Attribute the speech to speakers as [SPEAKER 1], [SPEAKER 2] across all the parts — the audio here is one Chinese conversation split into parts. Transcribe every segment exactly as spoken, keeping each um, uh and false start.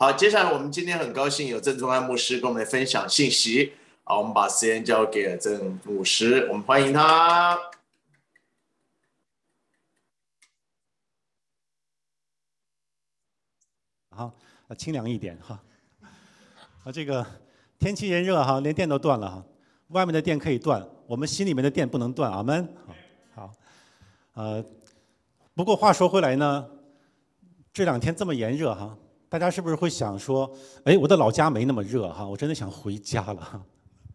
[SPEAKER 1] 好，接下来我们今天很高兴有郑宗安牧师跟我们分享信息。好，我们把时间交给了郑牧师，我们欢迎他。
[SPEAKER 2] 好，清凉一点哈。啊，这个天气炎热哈，连电都断了哈。外面的电可以断，我们心里面的电不能断。阿们。好，好，呃，不过话说回来呢，这两天这么炎热哈，大家是不是会想说，哎，我的老家没那么热哈，我真的想回家了。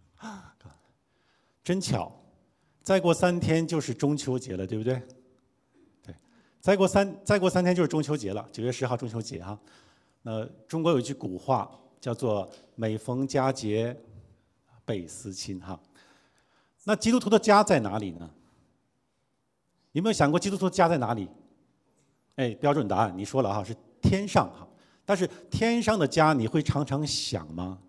[SPEAKER 2] 真巧，再过三天就是中秋节了，对不对？对，再过三再过三天就是中秋节了，九月十号中秋节哈。呃，中国有一句古话叫做“每逢佳节倍思亲”哈。那基督徒的家在哪里呢？有没有想过基督徒的家在哪里？哎，标准答案你说了哈，是天上哈。但是天上的家你会常常想吗？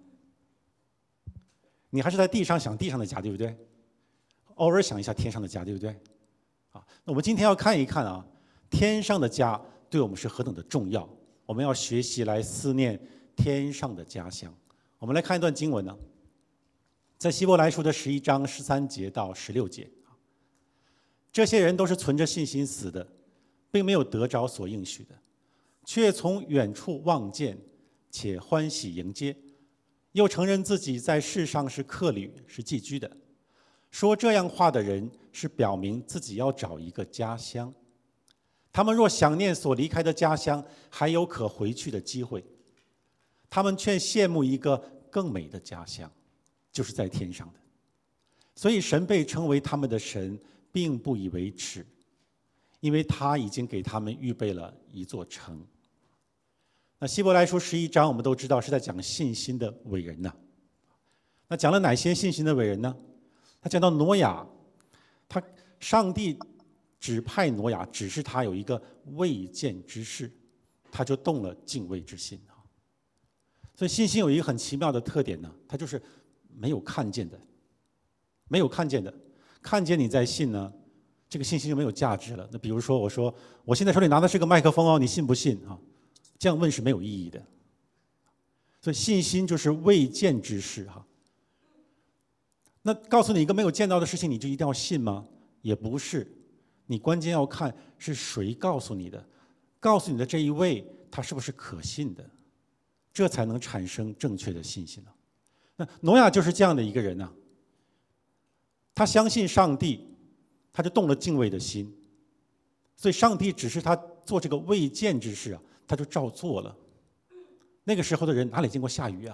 [SPEAKER 2] 你还是在地上想地上的家，对不对？偶尔想一下天上的家，对不对？啊，那我们今天要看一看啊，天上的家对我们是何等的重要。我们要学习来思念天上的家乡。我们来看一段经文呢，在希伯来书的十一章十三节到十六节。这些人都是存着信心死的，并没有得着所应许的，却从远处望见，且欢喜迎接，又承认自己在世上是客旅，是寄居的。说这样话的人是表明自己要找一个家乡。他们若想念所离开的家乡，还有可回去的机会。他们却羡慕一个更美的家乡，就是在天上的。所以神被称为他们的神，并不以为耻，因为他已经给他们预备了一座城。那希伯来书十一章我们都知道是在讲信心的伟人呐。那讲了哪些信心的伟人呢？他讲到挪亚，他上帝指派挪亚，指示他有一个未见之事，他就动了敬畏之心。所以信心有一个很奇妙的特点呢，它就是没有看见的，没有看见的，看见你在信呢，这个信心就没有价值了。那比如说我说我现在手里拿的是个麦克风哦，你信不信啊？这样问是没有意义的。所以信心就是未见之事哈。那告诉你一个没有见到的事情，你就一定要信吗？也不是，你关键要看是谁告诉你的，告诉你的这一位他是不是可信的，这才能产生正确的信心了。那挪亚就是这样的一个人呢、啊，他相信上帝，他就动了敬畏的心，所以上帝指示他做这个未见之事啊，他就照做了。那个时候的人哪里见过下雨啊？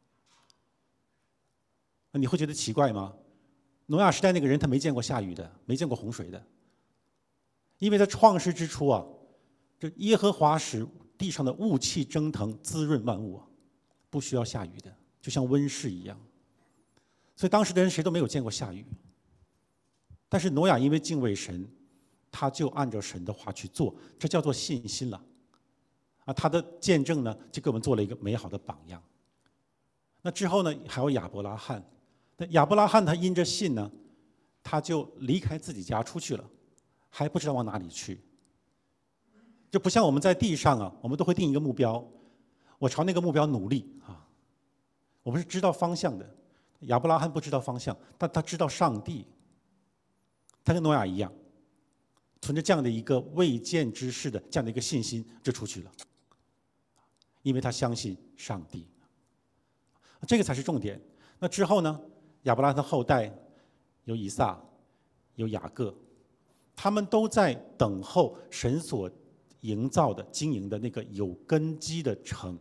[SPEAKER 2] 你会觉得奇怪吗？挪亚时代那个人他没见过下雨的，没见过洪水的，因为在创世之初啊，这耶和华使地上的雾气蒸腾，滋润万物啊，不需要下雨的，就像温室一样。所以当时的人谁都没有见过下雨，但是挪亚因为敬畏神，他就按照神的话去做，这叫做信心了。啊，他的见证呢，就给我们做了一个美好的榜样。那之后呢，还有亚伯拉罕。那亚伯拉罕他因着信呢，他就离开自己家出去了，还不知道往哪里去。就不像我们在地上啊，我们都会定一个目标，我朝那个目标努力啊。我们是知道方向的。亚伯拉罕不知道方向，但他知道上帝。他跟挪亚一样，存着这样的一个未见之事的这样的一个信心，就出去了，因为他相信上帝。这个才是重点。那之后呢？亚伯拉罕的后代有以撒，有雅各，他们都在等候神所营造的、经营的那个有根基的城。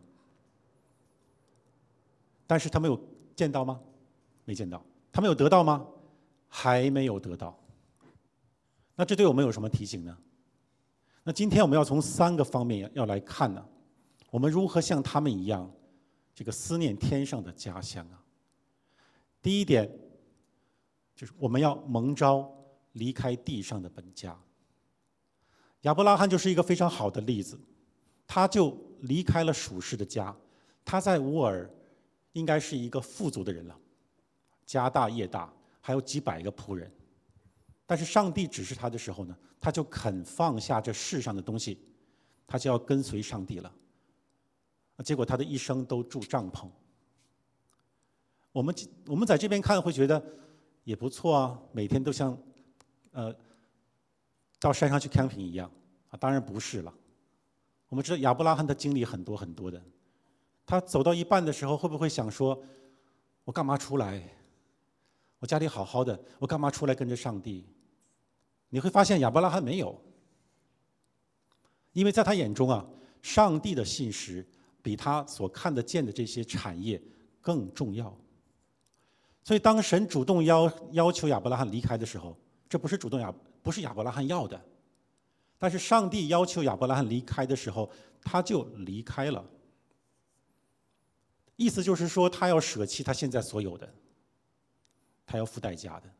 [SPEAKER 2] 但是他们有见到吗？没见到。他们有得到吗？还没有得到。那这对我们有什么提醒呢？那今天我们要从三个方面要来看呢，我们如何像他们一样，这个思念天上的家乡啊。第一点就是我们要蒙召离开地上的本家。亚伯拉罕就是一个非常好的例子，他就离开了属世的家，他在乌尔应该是一个富足的人了，家大业大，还有几百个仆人。但是上帝指示他的时候呢，他就肯放下这世上的东西，他就要跟随上帝了。 结果他的一生都住帐篷。我们我们在这边看会觉得也不错啊，每天都像呃到山上去 camping 一样啊，当然不是了。我们知道亚伯拉罕他经历很多很多的，他走到一半的时候会不会想说，我干嘛出来？我家里好好的，我干嘛出来跟着上帝？你会发现亚伯拉罕没有，因为在他眼中啊，上帝的信实比他所看得见的这些产业更重要。所以当神主动要要求亚伯拉罕离开的时候，这不是主动亚不是亚伯拉罕要的，但是上帝要求亚伯拉罕离开的时候，他就离开了。意思就是说，他要舍弃他现在所有的，他要付代价的。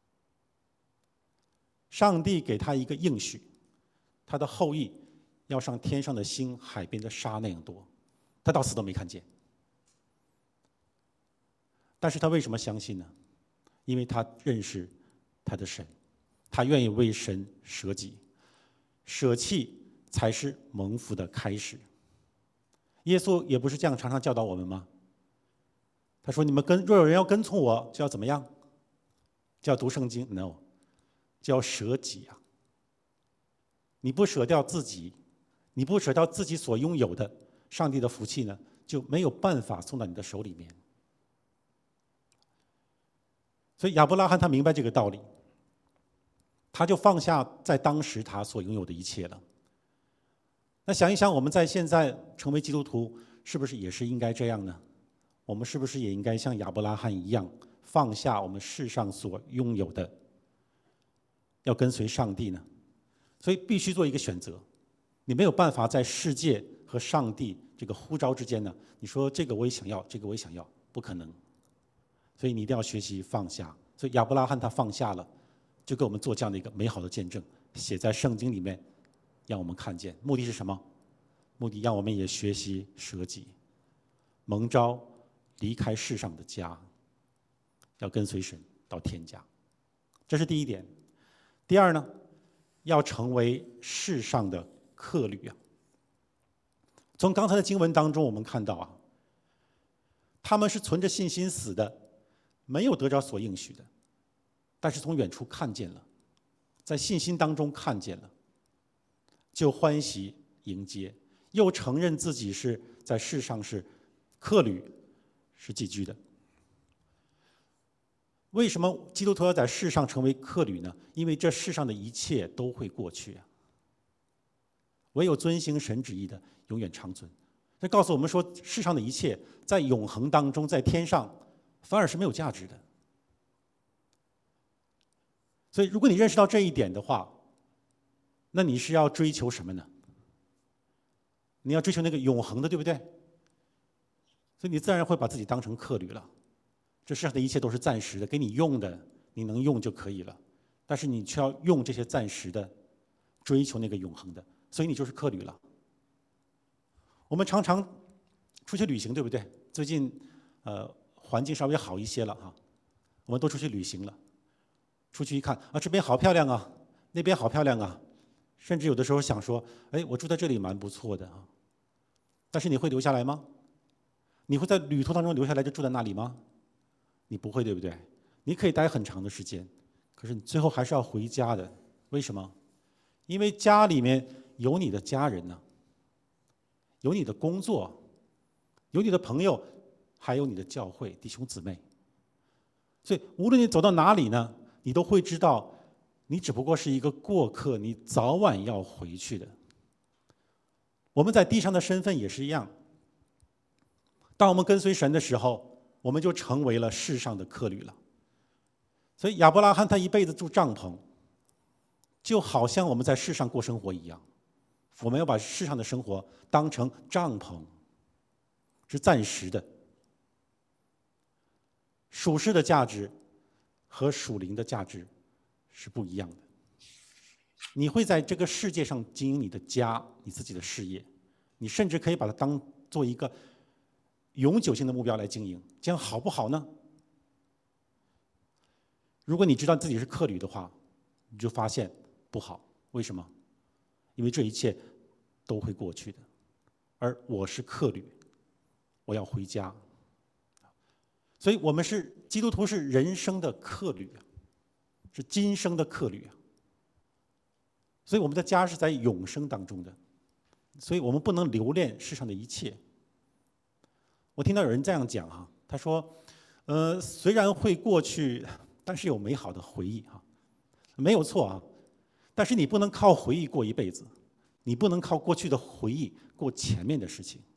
[SPEAKER 2] 上帝给他一个应许，他的后裔要像天上的星、海边的沙那样多，他到死都没看见。但是他为什么相信呢？因为他认识他的神，他愿意为神舍己，舍弃才是蒙福的开始。耶稣也不是这样常常教导我们吗？他说：“你们跟若有人要跟从我，就要怎么样？就要读圣经 ？No， 就要舍己啊！你不舍掉自己，你不舍掉自己所拥有的，上帝的福气呢，就没有办法送到你的手里面。所以亚伯拉罕他明白这个道理，他就放下在当时他所拥有的一切了。那想一想，我们在现在成为基督徒，是不是也是应该这样呢？我们是不是也应该像亚伯拉罕一样，放下我们世上所拥有的，要跟随上帝呢？所以必须做一个选择。你没有办法在世界和上帝这个呼召之间呢，你说这个我也想要，这个我也想要，不可能。所以你一定要学习放下。所以亚伯拉罕他放下了，就给我们做这样的一个美好的见证，写在圣经里面，让我们看见。目的是什么？目的让我们也学习舍己，蒙召离开世上的家，要跟随神到天家。这是第一点。第二呢，要成为世上的客旅啊。从刚才的经文当中，我们看到啊，他们是存着信心死的，没有得着所应许的，但是从远处看见了，在信心当中看见了，就欢喜迎接，又承认自己是在世上是客旅，是寄居的。为什么基督徒要在世上成为客旅呢？因为这世上的一切都会过去啊，唯有遵行神旨意的永远长存。这告诉我们说，世上的一切在永恒当中，在天上反而是没有价值的。所以如果你认识到这一点的话，那你是要追求什么呢？你要追求那个永恒的，对不对？所以你自然会把自己当成客旅了。这世上的一切都是暂时的，给你用的，你能用就可以了。但是你却要用这些暂时的，追求那个永恒的，所以你就是客旅了。我们常常出去旅行，对不对？最近呃环境稍微好一些了哈，我们都出去旅行了。出去一看啊，这边好漂亮啊，那边好漂亮啊，甚至有的时候想说，哎，我住在这里蛮不错的啊。但是你会留下来吗？你会在旅途当中留下来就住在那里吗？你不会，对不对？你可以待很长的时间，可是你最后还是要回家的。为什么？因为家里面有你的家人呢，有你的工作，有你的朋友，还有你的教会弟兄姊妹。所以无论你走到哪里呢，你都会知道，你只不过是一个过客，你早晚要回去的。我们在地上的身份也是一样。当我们跟随神的时候，我们就成为了世上的客旅了。所以亚伯拉罕他一辈子住帐篷，就好像我们在世上过生活一样，我们要把世上的生活当成帐篷，是暂时的。属世的价值和属灵的价值是不一样的。你会在这个世界上经营你的家，你自己的事业，你甚至可以把它当做一个永久性的目标来经营，这样好不好呢？如果你知道自己是客旅的话，你就发现不好。为什么？因为这一切都会过去的，而我是客旅， 我要回家。所以我们是基督徒，是人生的客旅啊，是今生的客旅啊。所以我们的家是在永生当中的，所以我们不能留恋世上的一切。我听到有人这样讲哈，他说，呃，虽然会过去，但是有美好的回忆哈，没有错啊。但是你不能靠回忆过一辈子，你不能靠过去的回忆过前面的事情。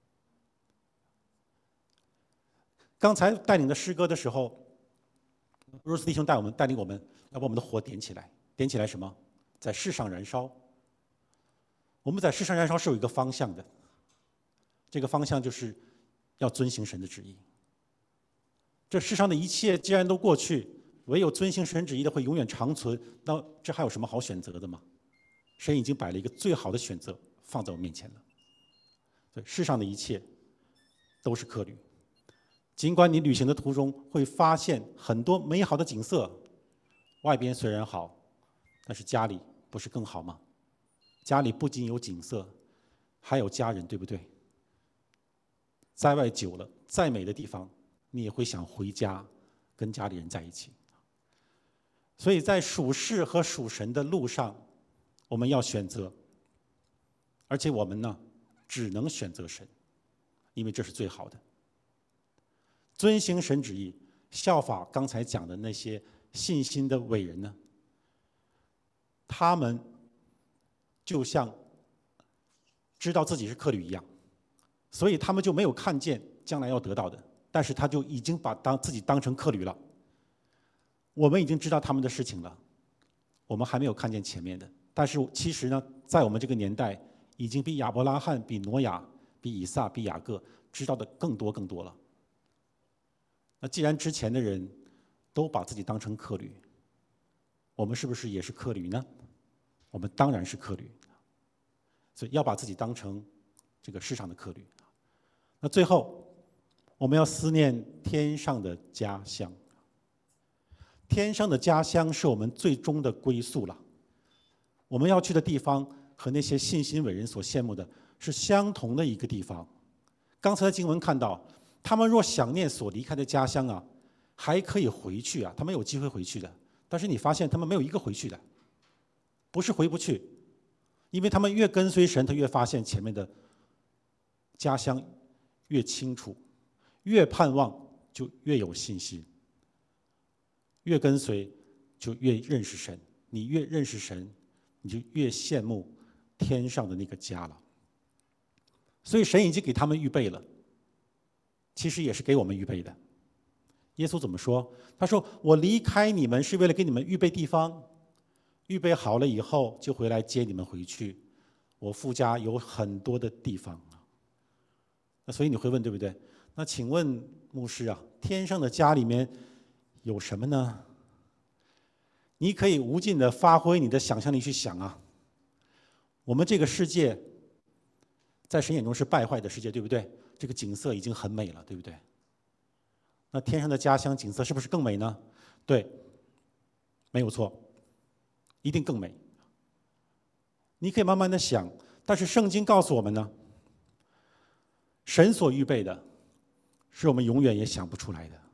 [SPEAKER 2] 刚才带领的诗歌的时候，若斯弟兄带我们带领我们要把我们的火点起来，点起来什么？在世上燃烧。我们在世上燃烧是有一个方向的，这个方向就是要遵行神的旨意。这世上的一切既然都过去，唯有遵行神旨意的会永远长存，那这还有什么好选择的吗？神已经摆了一个最好的选择放在我面前了。所以世上的一切都是客旅，尽管你旅行的途中会发现很多美好的景色，外边虽然好，但是家里不是更好吗？家里不仅有景色，还有家人，对不对？在外久了，再美的地方，你也会想回家，跟家里人在一起。所以在属世和属神的路上，我们要选择，而且我们呢，只能选择神，因为这是最好的。遵行神旨意，效法刚才讲的那些信心的伟人呢，他们就像知道自己是客旅一样，所以他们就没有看见将来要得到的，但是他就已经把当自己当成客旅了。我们已经知道他们的事情了，我们还没有看见前面的。但是其实呢，在我们这个年代，已经比亚伯拉罕、比挪亚、比以撒、比雅各知道的更多更多了。那既然之前的人都把自己当成客旅，我们是不是也是客旅呢？我们当然是客旅，所以要把自己当成这个世上的客旅。那最后，我们要思念天上的家乡。天上的家乡是我们最终的归宿了。我们要去的地方和那些信心伟人所羡慕的是相同的一个地方。刚才的经文看到，他们若想念所离开的家乡啊，还可以回去啊，他们有机会回去的。但是你发现他们没有一个回去的，不是回不去，因为他们越跟随神，他越发现前面的家乡越清楚，越盼望就越有信心。越跟随就越认识神，你越认识神，你就越羡慕天上的那个家了。所以神已经给他们预备了，其实也是给我们预备的。耶稣怎么说？他说：“我离开你们是为了给你们预备地方，预备好了以后就回来接你们回去。我父家有很多的地方。”那所以你会问，对不对？那请问牧师啊，天上的家里面有什么呢？你可以无尽的发挥你的想象力去想啊。我们这个世界，在神眼中是败坏的世界，对不对？这个景色已经很美了，对不对？那天上的家乡景色是不是更美呢？对，没有错，一定更美。你可以慢慢的想，但是圣经告诉我们呢，神所预备的，是我们永远也想不出来的。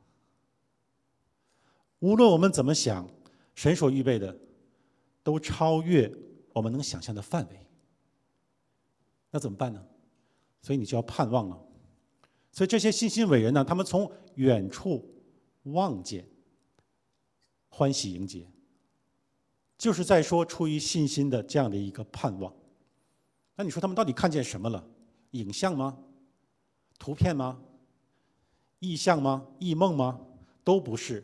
[SPEAKER 2] 无论我们怎么想，神所预备的都超越我们能想象的范围。那怎么办呢？所以你就要盼望了。所以这些信心伟人呢，他们从远处望见，欢喜迎接，就是在说出于信心的这样的一个盼望。那你说他们到底看见什么了？影像吗？图片吗？异象吗？异梦吗？都不是。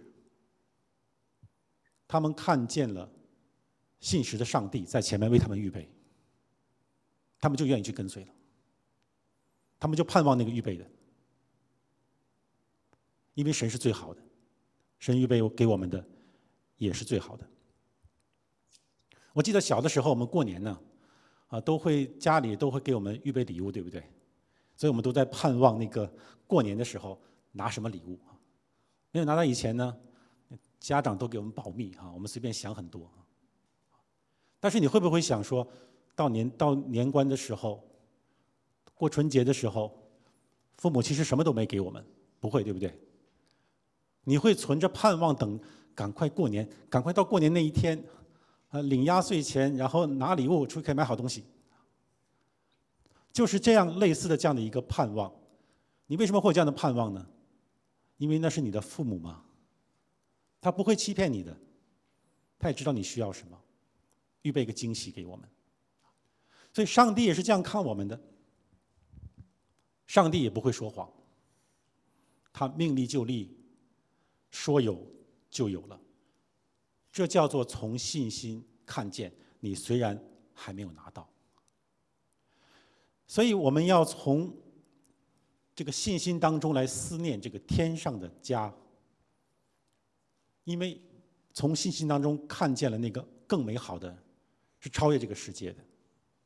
[SPEAKER 2] 他们看见了信实的上帝在前面为他们预备，他们就愿意去跟随了，他们就盼望那个预备的，因为神是最好的，神预备给我们的也是最好的。我记得小的时候我们过年呢，啊，都会家里都会给我们预备礼物，对不对？所以我们都在盼望那个过年的时候拿什么礼物。没有拿到以前呢，家长都给我们保密啊，我们随便想很多。但是你会不会想说，到年到年关的时候，过春节的时候， 父母其实什么都没给我们，不会，对不对？你会存着盼望等，赶快过年，赶快到过年那一天，啊，领压岁钱，然后拿礼物出去可以买好东西。就是这样类似的这样的一个盼望。你为什么会有这样的盼望呢？因为那是你的父母嘛，他不会欺骗你的，他也知道你需要什么，预备一个惊喜给我们。所以上帝也是这样看我们的，上帝也不会说谎，他命立就立，说有就有了。这叫做从信心看见，你虽然还没有拿到。所以我们要从这个信心当中来思念这个天上的家，因为从信心当中看见了那个更美好的，是超越这个世界的。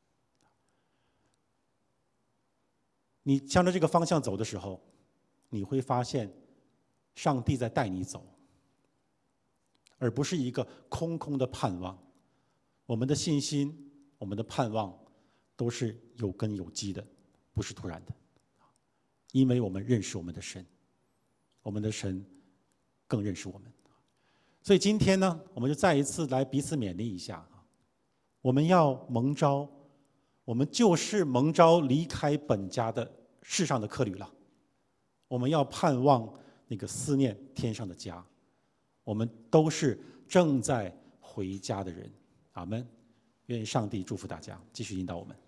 [SPEAKER 2] 你向着这个方向走的时候，你会发现上帝在带你走，而不是一个空空的盼望。我们的信心，我们的盼望都是有根有基的，不是突然的。因为我们认识我们的神，我们的神更认识我们。所以今天呢，我们就再一次来彼此勉励一下，我们要蒙召，我们就是蒙召离开本家的世上的客旅了。我们要盼望那个思念天上的家，我们都是正在回家的人。阿们。愿上帝祝福大家，继续引导我们。